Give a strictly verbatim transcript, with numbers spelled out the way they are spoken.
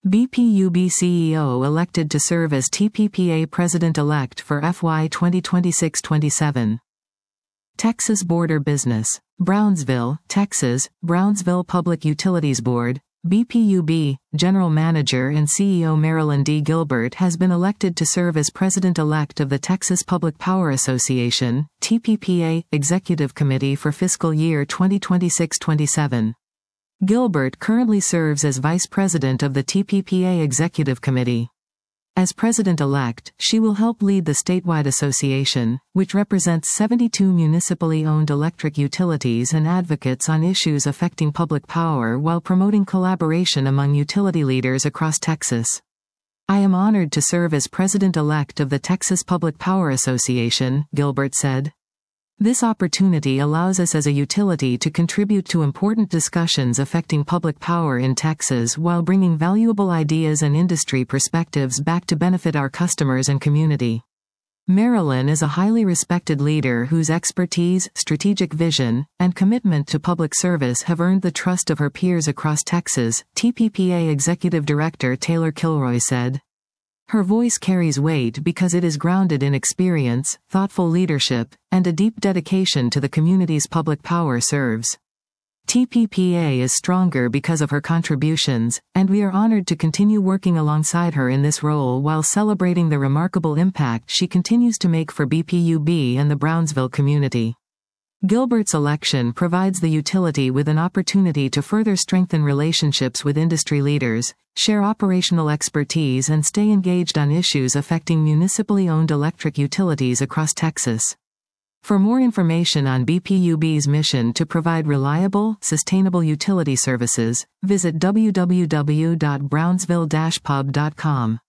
B P U B C E O elected to serve as T P P A President-elect for F Y twenty twenty-six twenty-seven. Texas Border Business. Brownsville, Texas, Brownsville Public Utilities Board, B P U B, General Manager and C E O Marilyn D. Gilbert has been elected to serve as President-elect of the Texas Public Power Association, T P P A, Executive Committee for fiscal year twenty twenty-six twenty-seven. Gilbert currently serves as Vice President of the T P P A Executive Committee. As President-elect, she will help lead the statewide association, which represents seventy-two municipally owned electric utilities and advocates on issues affecting public power while promoting collaboration among utility leaders across Texas. I am honored to serve as President-elect of the Texas Public Power Association, Gilbert said. This opportunity allows us as a utility to contribute to important discussions affecting public power in Texas while bringing valuable ideas and industry perspectives back to benefit our customers and community. Marilyn is a highly respected leader whose expertise, strategic vision, and commitment to public service have earned the trust of her peers across Texas, T P P A Executive Director Taylor Kilroy said. Her voice carries weight because it is grounded in experience, thoughtful leadership, and a deep dedication to the communities public power serves. T P P A is stronger because of her contributions, and we are honored to continue working alongside her in this role while celebrating the remarkable impact she continues to make for B P U B and the Brownsville community. Gilbert's election provides the utility with an opportunity to further strengthen relationships with industry leaders, share operational expertise and stay engaged on issues affecting municipally owned electric utilities across Texas. For more information on B P U B's mission to provide reliable, sustainable utility services, visit w w w dot brownsville dash pub dot com.